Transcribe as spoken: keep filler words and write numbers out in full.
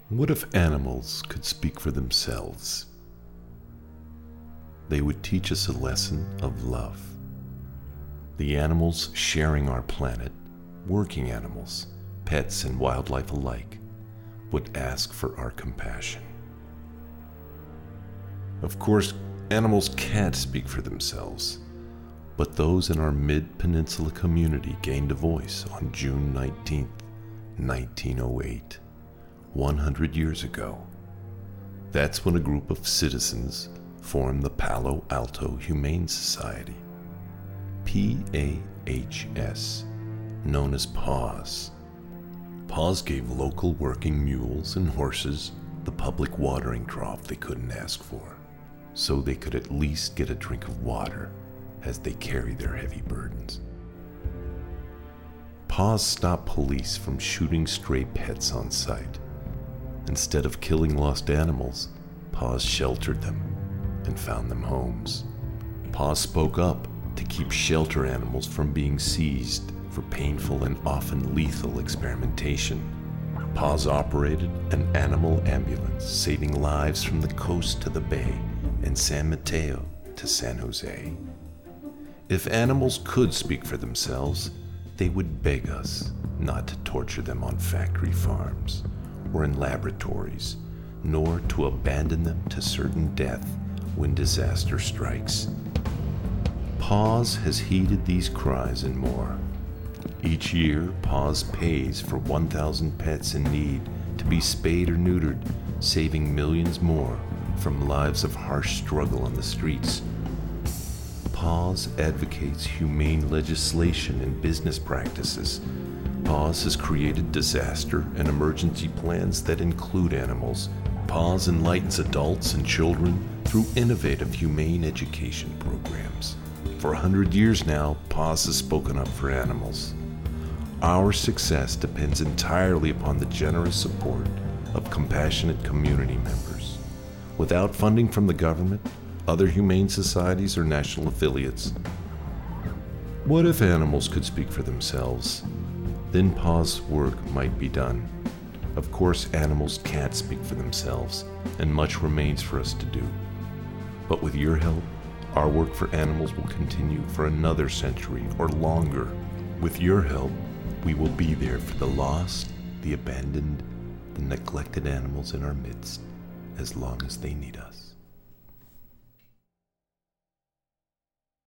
What if animals could speak for themselves? They would teach us a lesson of love. The animals sharing our planet, working animals, pets and wildlife alike, would ask for our compassion. Of course, animals can't speak for themselves, but those in our mid-peninsula community gained a voice on June nineteenth, nineteen oh eight, one hundred years ago. That's when a group of citizens formed the Palo Alto Humane Society, P A H S, known as PAWS. PAWS gave local working mules and horses the public watering trough they couldn't ask for, so they could at least get a drink of water as they carry their heavy burdens. PAWS stopped police from shooting stray pets on sight. Instead of killing lost animals, PAWS sheltered them and found them homes. PAWS spoke up to keep shelter animals from being seized for painful and often lethal experimentation. PAWS operated an animal ambulance, saving lives from the coast to the bay and San Mateo to San Jose. If animals could speak for themselves, they would beg us not to torture them on factory farms or in laboratories, nor to abandon them to certain death when disaster strikes. PAWS has heeded these cries and more. Each year, PAWS pays for one thousand pets in need to be spayed or neutered, saving millions more from lives of harsh struggle on the streets. PAWS advocates humane legislation and business practices. PAWS has created disaster and emergency plans that include animals. PAWS enlightens adults and children through innovative humane education programs. For a hundred years now, PAWS has spoken up for animals. Our success depends entirely upon the generous support of compassionate community members. Without funding from the government, other humane societies, or national affiliates. What if animals could speak for themselves? Then PAWS work might be done. Of course, animals can't speak for themselves, and much remains for us to do. But with your help, our work for animals will continue for another century or longer. With your help, we will be there for the lost, the abandoned, the neglected animals in our midst, as long as they need us.